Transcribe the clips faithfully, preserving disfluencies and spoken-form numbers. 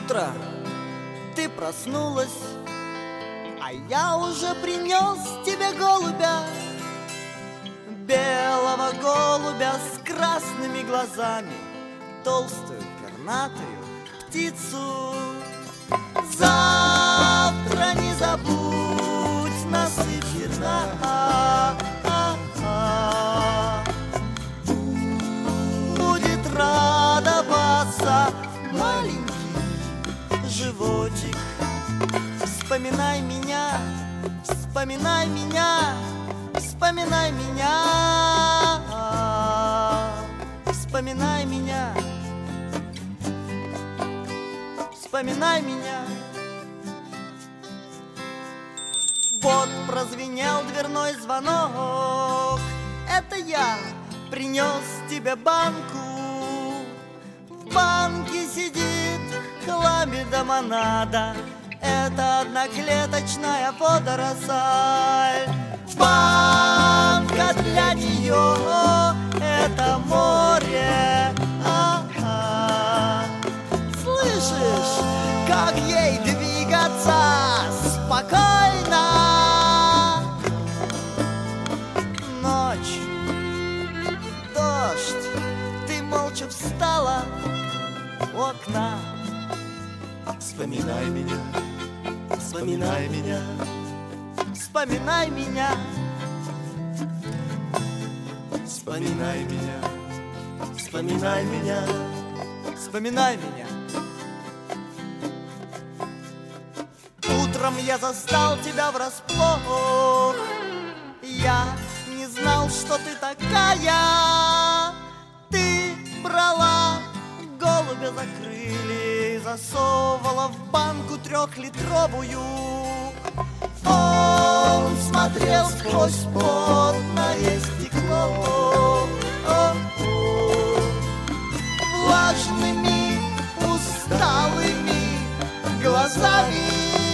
Утро, ты проснулась, а я уже принес тебе голубя, белого голубя с красными глазами, толстую пернатую птицу. Завтра не забудь насыпь зерна, будет радоваться маленький животик. Вспоминай меня, вспоминай меня, вспоминай меня, вспоминай меня, вспоминай меня. Вот прозвенел дверной звонок, это я принес тебе банку. В банке сидит хламидомонада, это одноклеточная водоросль. Банка для нее — это море. А-а. Слышишь, как ей двигаться спокойно? Ночь, дождь, ты молча встала у окна. Вспоминай меня, вспоминай меня, вспоминай меня, вспоминай меня, вспоминай меня, вспоминай меня. Утром я застал тебя врасплох, я не знал, что ты такая. Ты брала голубя за крылья, засовывала в банку трехлитровую. Он смотрел сквозь потное стекло влажными, усталыми глазами.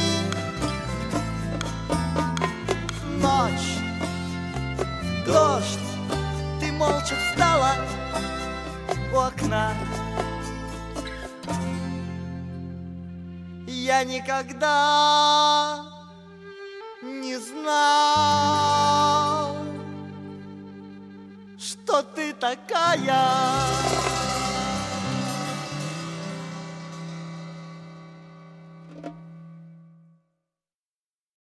Ночь, дождь, ты молча встала у окна. Я никогда не знал, что ты такая.